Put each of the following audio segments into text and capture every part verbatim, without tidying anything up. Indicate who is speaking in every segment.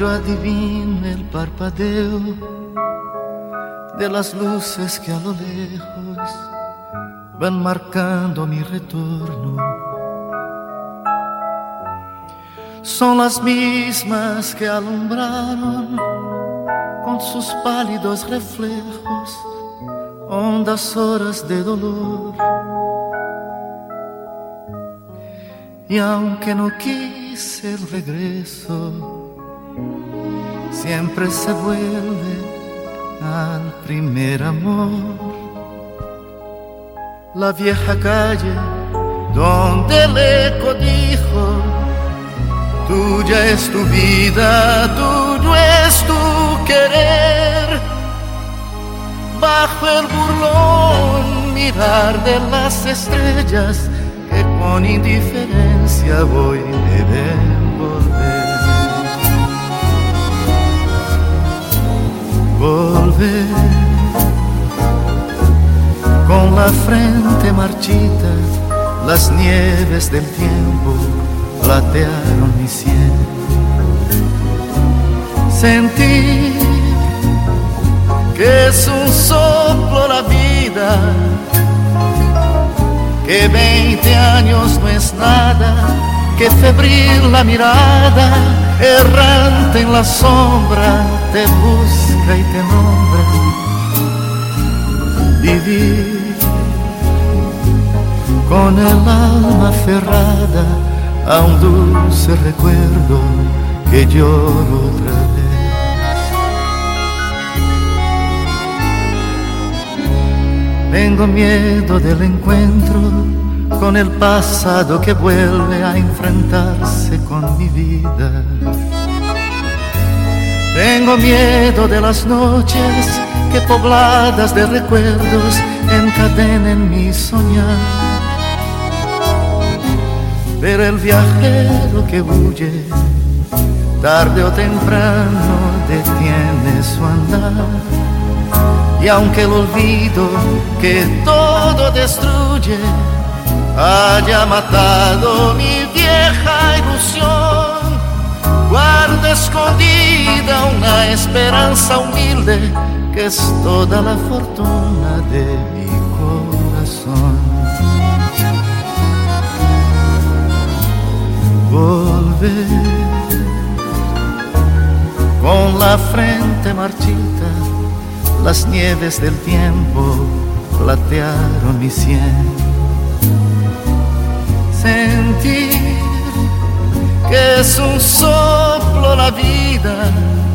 Speaker 1: yo adivino el parpadeo de las luces que a lo lejos van marcando mi retorno. Son las mismas que alumbraron con sus pálidos reflejos hondas horas de dolor. Y aunque no quise el regreso, siempre se vuelve al primer amor. La vieja calle donde el eco dijo: tuya es tu vida, tuyo es tu querer. Bajo el burlón mirar de las estrellas que con indiferencia voy a volver. Volver con la frente marchita, las nieves del tiempo platearon mi sien. Sentir que es un soplo la vida, que veinte años no es nada, que febril la mirada, errante en la sombra, te busca y te nombra. Vivir con el alma aferrada a un dulce recuerdo que lloro otra vez. Tengo miedo del encuentro con el pasado que vuelve a enfrentarse con mi vida. Tengo miedo de las noches que pobladas de recuerdos encadenen mi soñar. Pero el viajero que huye, tarde o temprano detiene su andar. Y aunque el olvido que todo destruye haya matado mi vieja ilusión, guardo escondida una esperanza humilde que es toda la fortuna de mi corazón. Volver con la frente marchita, las nieves del tiempo platearon mi sien. Sentir que es un soplo la vida,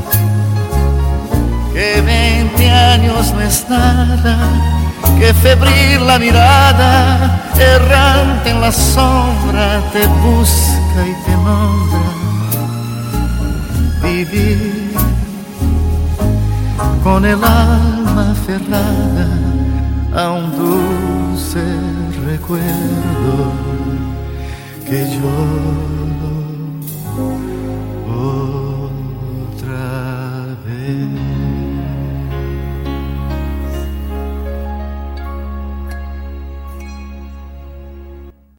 Speaker 1: que veinte años no es nada, que febril la mirada, errante en la sombra, te busca y te nombra. Vivir con el alma aferrada a un dulce recuerdo que yo